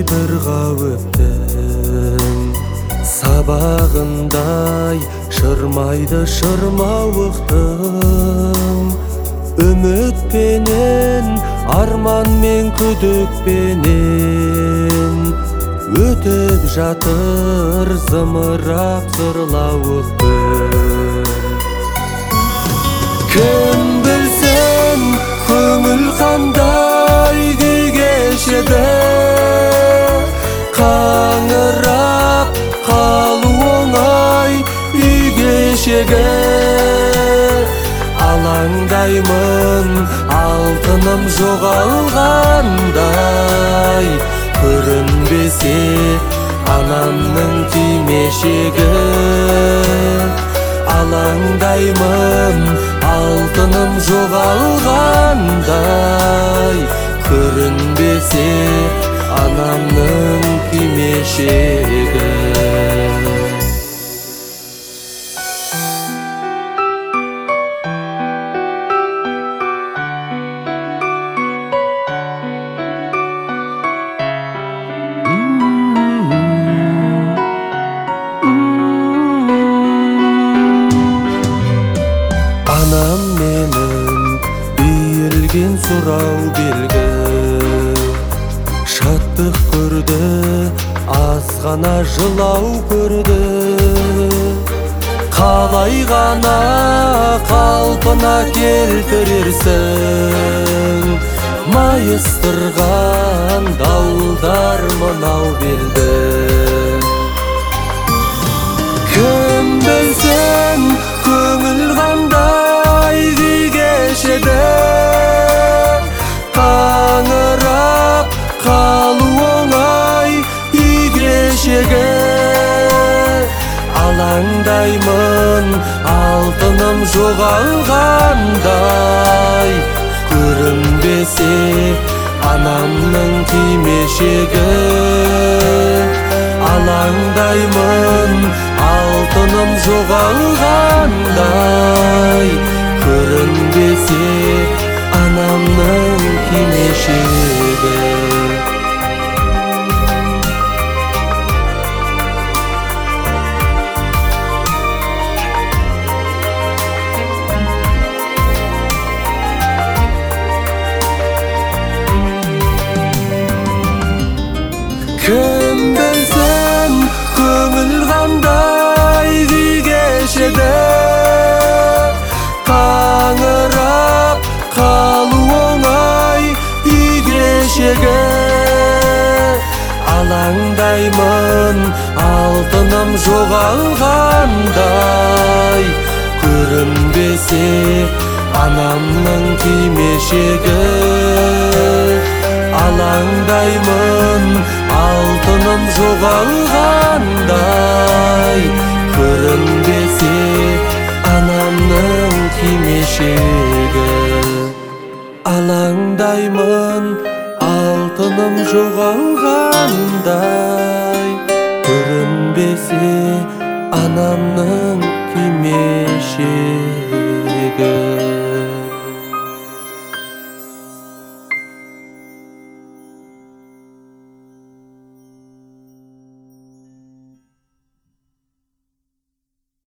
тағдырға өптің сабағындай шырмайды шырмауықтың үмітпенен арманмен күдікпенен өтіп жатыр зымырап зырлауықтың кім білсін көңіл қандай күй кешеді қаңырап қалу оңай үй кешегі алаңдаймын алтыным жоғалғандай көрінбесе анамның кимешегі алаңдаймын алтыным жоғалғандай көрінбесе анамның кимешегі Анам менің үйілген сұрау белгі шаттық көрді аз ғана жылау көрді қалай ғана қалпына келтірерсің майыстырған дауылдар мынау белді кім білсін көңіл қандай күй кешеді қаңырап қалу оңай үй кешегі алаңдаймын алтыным жоғалғандай көрінбесе анамның кимешегі алаңдаймын алтыным жоғалғандай көрінбесе анамның кимешегі кім білсін көңіл қандай күй кешеді қаңырап қалу оңай үй кешегі алаңдаймын алтыным жоғалғандай көрінбесе анамның кимешегі алаңдаймын алтыным жоғалғандай көрінбесе анамның кимешегі алаңдаймын алтыным жоғалғандай көрінбесе анамның кимешегі